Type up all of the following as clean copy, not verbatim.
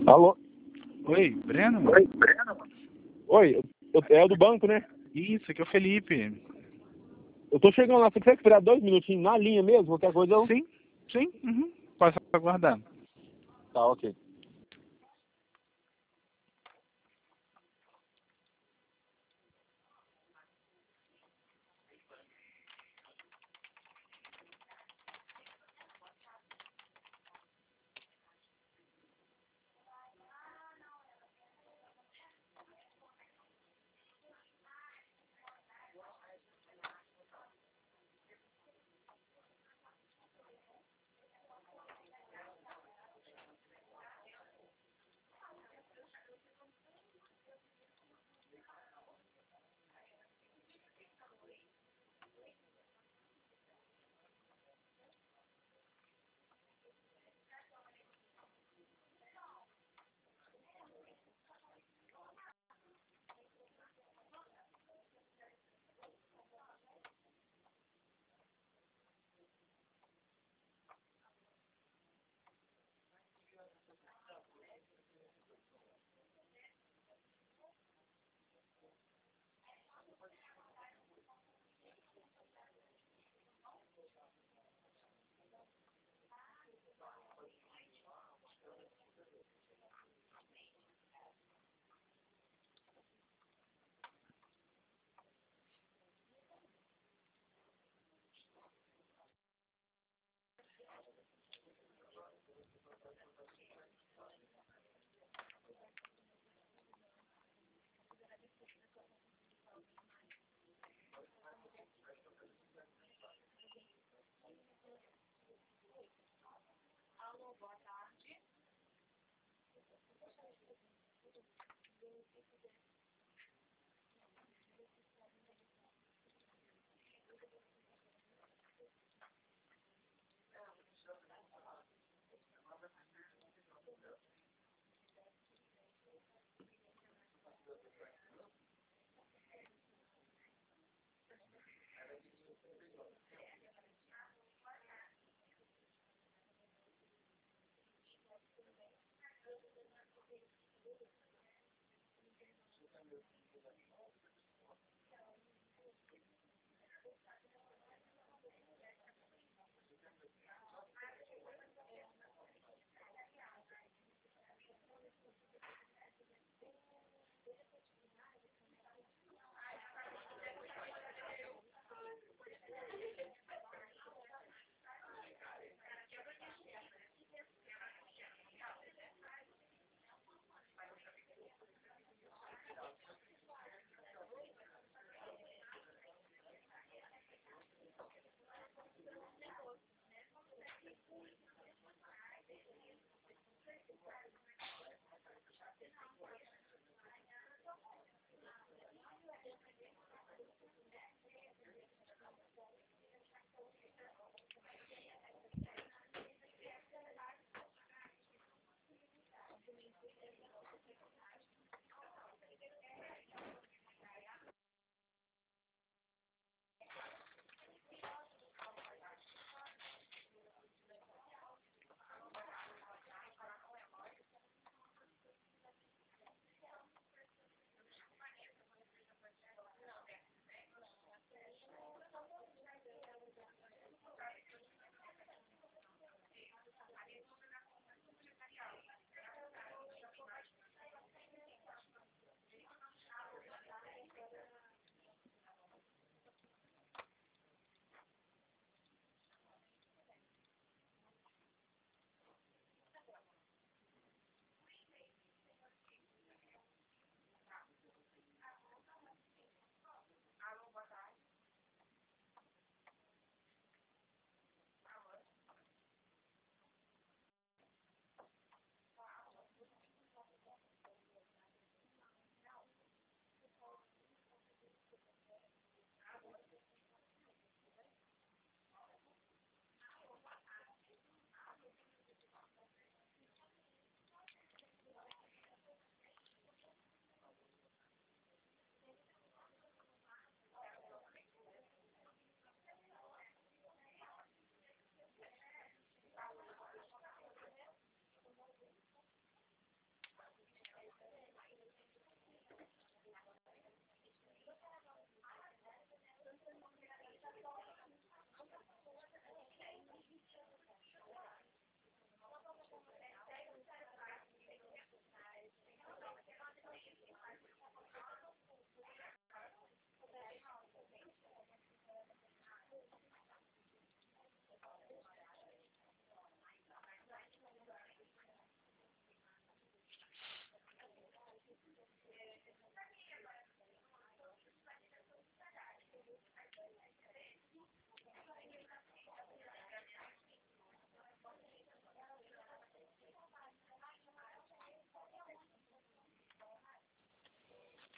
Alô? Oi, Breno? Oi, Breno? Oi, é o do banco, né? Isso, aqui é o Felipe. Eu tô chegando lá, você consegue esperar 2 minutinhos na linha mesmo? Qualquer coisa eu... Sim, sim, Posso aguardar. Tá, ok.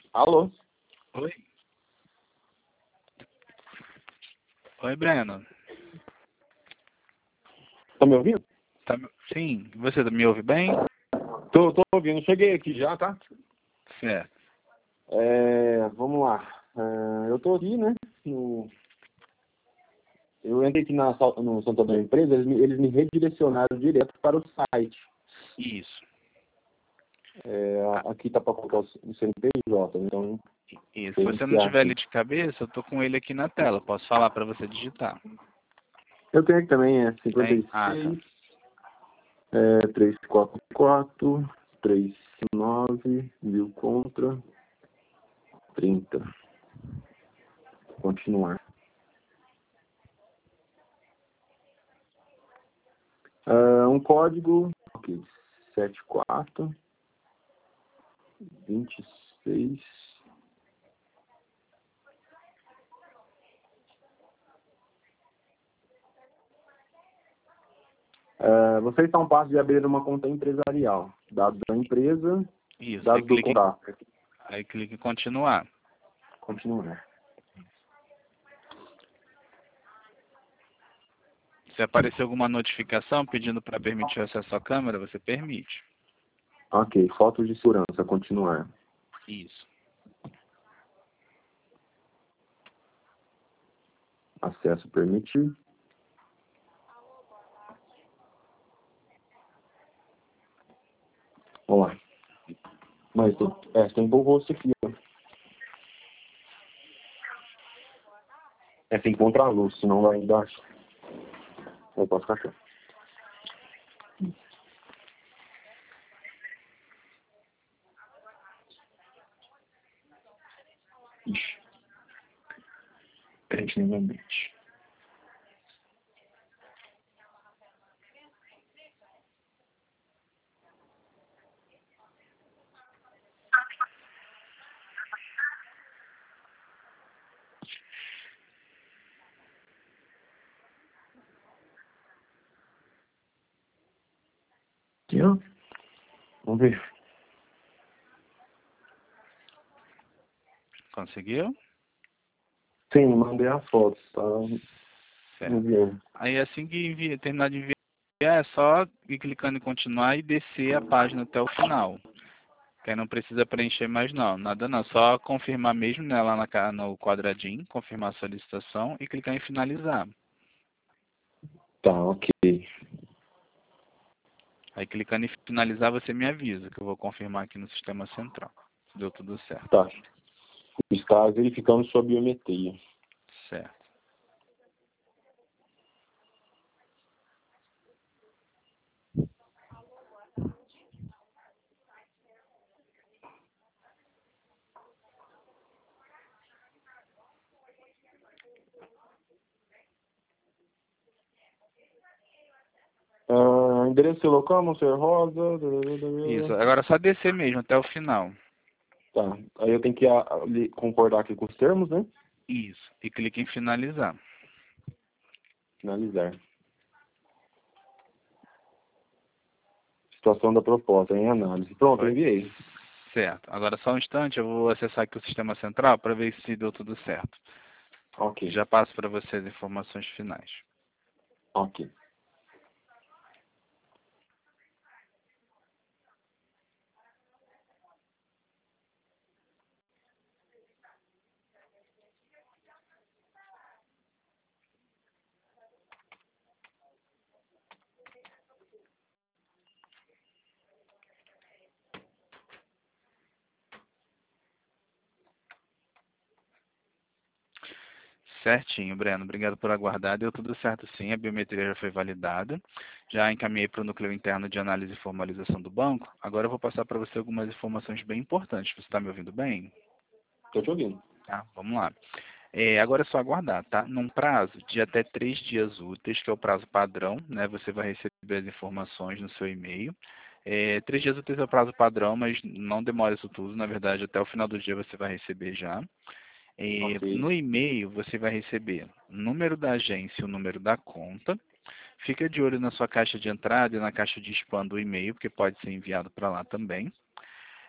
Alô? Oi? Oi, Breno. Tá me ouvindo? Sim, você me ouve bem? Tô ouvindo. Cheguei aqui já, tá? Certo. Vamos lá. Eu tô aqui, né? Eu entrei aqui no Santander Empresa, eles me redirecionaram direto para o site. Isso. Aqui tá para colocar o CNPJ, então Isso. Se tem você que não tiver aqui. ele de cabeça, eu tô com ele aqui na tela. Posso falar para você digitar. Eu tenho aqui também, Tem? 56, 344, 359, 1000 contra, 30. Continuar. Um código, ok, 74, 26. Você está a um passo de abrir uma conta empresarial. Dados da empresa, Isso. dados do contato. Aí clique em continuar. Continuar. Se aparecer alguma notificação pedindo para permitir o acesso à câmera, você permite. Ok, fotos de segurança, continuar. Isso. Acesso permitir. Vamos lá. Mas tem bom rosto aqui, ó. Tem que encontrar a luz, senão vai dar. Eu posso cachorro. Ixi. Frente novamente. Aqui, ó. Vamos ver. Conseguiu? Sim, mandei as fotos, tá? Certo. Enviando. Aí assim que terminar de enviar, é só ir clicando em continuar e descer a página até o final. Que aí não precisa preencher mais não, nada não. Só confirmar mesmo, né, lá no quadradinho, confirmar a solicitação e clicar em finalizar. Tá, ok. Aí clicando em finalizar você me avisa, que eu vou confirmar aqui no sistema central. Se deu tudo certo. Tá. Está verificando sua biometria. Certo. Endereço local, Monsenhor Rosa. Isso, agora é só descer mesmo até o final. Tá. Aí eu tenho que concordar aqui com os termos, né? Isso. E clique em finalizar. Finalizar. Situação da proposta em análise. Pronto, Foi? enviei. Certo. Agora só um instante, eu vou acessar aqui o sistema central para ver se deu tudo certo. Ok. Já passo para você as informações finais. Ok. Certinho, Breno. Obrigado por aguardar. Deu tudo certo sim, a biometria já foi validada. Já encaminhei para o núcleo interno de análise e formalização do banco. Agora eu vou passar para você algumas informações bem importantes. Você está me ouvindo bem? Tô te ouvindo. Tá, vamos lá. Agora é só aguardar, tá? Num prazo de até 3 dias úteis, que é o prazo padrão, né? Você vai receber as informações no seu e-mail. 3 dias úteis é o prazo padrão, mas não demora isso tudo. Na verdade, até o final do dia você vai receber já. Ok. No e-mail você vai receber o número da agência e o número da conta. Fica de olho na sua caixa de entrada e na caixa de spam do e-mail, porque pode ser enviado para lá também.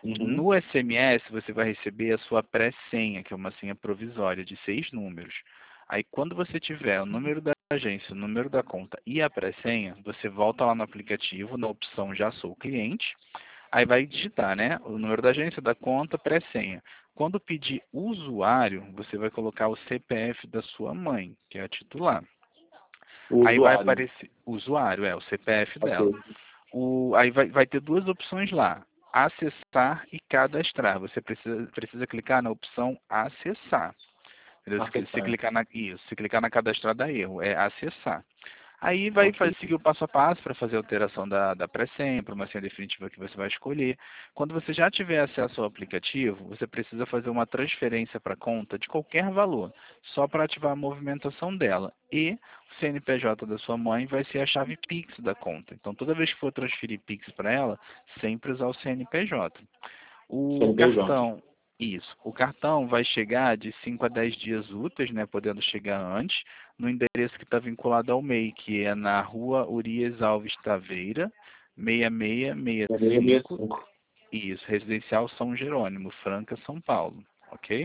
Uhum. No SMS, você vai receber a sua pré-senha, que é uma senha provisória de 6 números. Aí, quando você tiver o número da agência, o número da conta e a pré-senha, você volta lá no aplicativo, na opção Já Sou Cliente, aí vai digitar, né, o número da agência, da conta, pré-senha. Quando pedir usuário, você vai colocar o CPF da sua mãe, que é a titular. O Aí vai usuário. aparecer usuário, o CPF Ok. dela. Aí vai ter duas opções lá: acessar e cadastrar. Você precisa clicar na opção acessar. Entendeu? Se Acessar. clicar isso, se clicar na cadastrar dá erro, é acessar. Aí vai Ok. seguir o passo a passo para fazer a alteração da pré-senha, para uma senha definitiva que você vai escolher. Quando você já tiver acesso ao aplicativo, você precisa fazer uma transferência para a conta de qualquer valor, só para ativar a movimentação dela. E o CNPJ da sua mãe vai ser a chave Pix da conta. Então, toda vez que for transferir Pix para ela, sempre usar o CNPJ. O CNPJ. cartão, isso. O cartão vai chegar de 5 a 10 dias úteis, né, podendo chegar antes, no endereço que está vinculado ao MEI, que é na rua Urias Alves Taveira, É 6665, 665. isso, Residencial São Jerônimo, Franca, São Paulo, ok?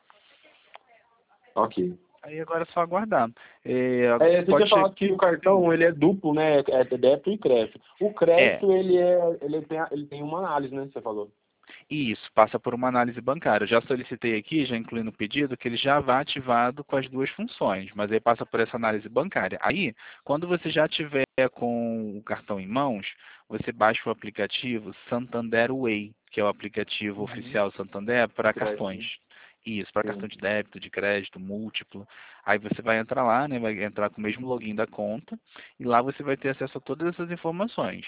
Ok. Aí agora é só aguardar. Você Pode tinha chegar. falado que o cartão ele é duplo, né? É débito e crédito. O É, crédito ele tem uma análise, né? Você falou. isso, passa por uma análise bancária. Eu já solicitei aqui, já incluí no pedido, que ele já vá ativado com as duas funções, mas aí passa por essa análise bancária. Aí, quando você já tiver com o cartão em mãos, você baixa o aplicativo Santander Way, que é o aplicativo Uhum. oficial Santander para Crédito. cartões. Isso, para Sim. cartão de débito, de crédito, múltiplo. Aí você vai entrar lá, né, vai entrar com o mesmo login da conta, e lá você vai ter acesso a todas essas informações.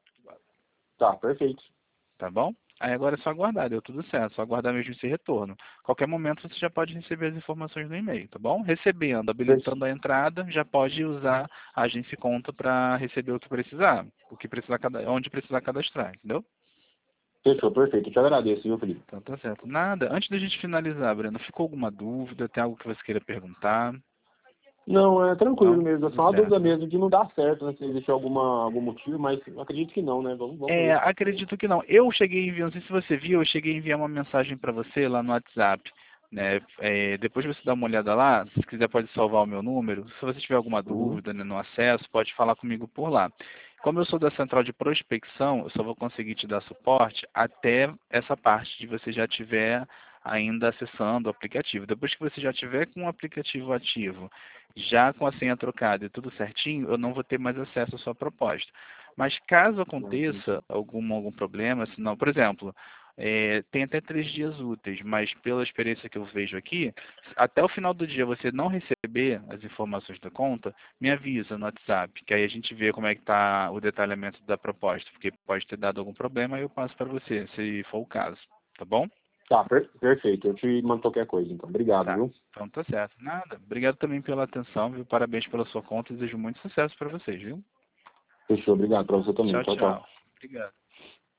Tá, perfeito. Tá bom? Aí agora é só aguardar, deu tudo certo, só aguardar mesmo esse retorno. Qualquer momento você já pode receber as informações no e-mail, tá bom? Recebendo, habilitando a entrada, já pode usar a agência e conta para receber o que precisar, onde precisar cadastrar, entendeu? Fechou, perfeito. Eu te agradeço, viu, Felipe? Então tá certo. Nada, antes da gente finalizar, Breno, ficou alguma dúvida? Tem algo que você queira perguntar? Não, é tranquilo Não? mesmo. É Tudo só uma dúvida certo, né? mesmo de não dar certo, né? Se existe algum motivo, mas eu acredito que não, né? Vamos ver. Acredito que não. Eu cheguei a enviar, não sei se você viu, eu cheguei a enviar uma mensagem para você lá no WhatsApp. Né? Depois você dá uma olhada lá, se quiser pode salvar o meu número. Se você tiver alguma Uhum. dúvida, né, no acesso, pode falar comigo por lá. Como eu sou da central de prospecção, eu só vou conseguir te dar suporte até essa parte de você já tiver ainda acessando o aplicativo. Depois que você já tiver com o aplicativo ativo, já com a senha trocada e tudo certinho, eu não vou ter mais acesso à sua proposta. Mas caso aconteça algum problema, se não, por exemplo, tem até 3 dias úteis, mas pela experiência que eu vejo aqui, até o final do dia você não receber as informações da conta, me avisa no WhatsApp, que aí a gente vê como é que está o detalhamento da proposta, porque pode ter dado algum problema e eu passo para você, se for o caso, tá bom? Tá, perfeito. Eu te mando qualquer coisa, então. Obrigado, Tá, viu? então tá certo. Nada. Obrigado também pela atenção, viu? Parabéns pela sua conta e desejo muito sucesso para vocês, viu? Fechou, obrigado pra você também. Tchau, Tchau, tchau. tchau. Obrigado.